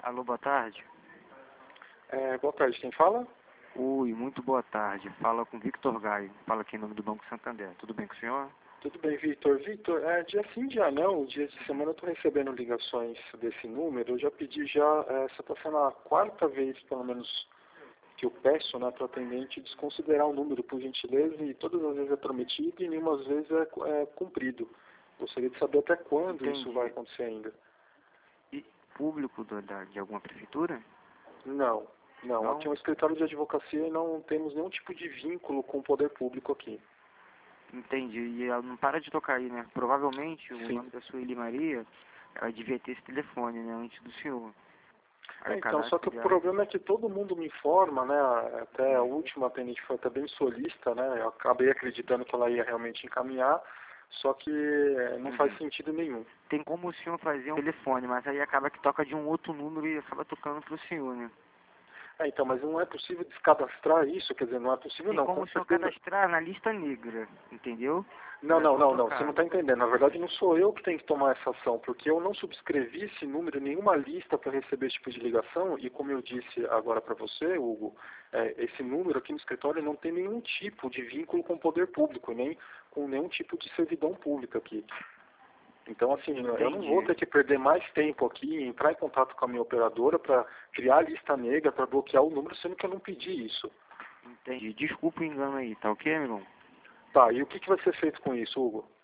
Alô, boa tarde. Boa tarde, quem fala? Oi, muito boa tarde. Fala com Victor Gaio. Fala aqui em nome do Banco Santander. Tudo bem com o senhor? Tudo bem, Victor? Victor, dia sim, dia não, dia de semana eu estou recebendo ligações desse número. Eu já pedi essa está sendo a quarta vez, pelo menos, que eu peço, né, para o atendente desconsiderar o número, por gentileza, e todas as vezes é prometido e nenhuma vezes é cumprido. Gostaria de saber até quando Entendi. isso vai acontecer ainda. E público de alguma prefeitura? Não, não. Não? Aqui é um escritório de advocacia e não temos nenhum tipo de vínculo com o poder público aqui. Entendi. E ela não para de tocar aí, né? Provavelmente o Sim. nome da sua Eli Maria, ela devia ter esse telefone, né? Antes do senhor. Aí o Então, só que cadastro o dela... problema é que todo mundo me informa, né? Até a última atendente foi até bem solista, né? Eu acabei acreditando que ela ia realmente encaminhar, só que não faz sentido nenhum. Tem como o senhor fazer um telefone, mas aí acaba que toca de um outro número e acaba tocando pro senhor, né? Então, mas não é possível descadastrar isso, quer dizer, não é possível Tem não. como Com o senhor certeza. cadastrar na lista negra, entendeu? Não, É só não, tocar. você não está entendendo. Na verdade, não sou eu que tenho que tomar essa ação, porque eu não subscrevi esse número em nenhuma lista para receber esse tipo de ligação, e como eu disse agora para você, Hugo, esse número aqui no escritório não tem nenhum tipo de vínculo com o poder público, nem com nenhum tipo de servidão pública aqui. Então, assim, eu não vou ter que perder mais tempo aqui, entrar em contato com a minha operadora para criar a lista negra, para bloquear o número, sendo que eu não pedi isso. Entendi. Desculpa o engano aí, tá ok, meu irmão? Tá, e o que vai ser feito com isso, Hugo?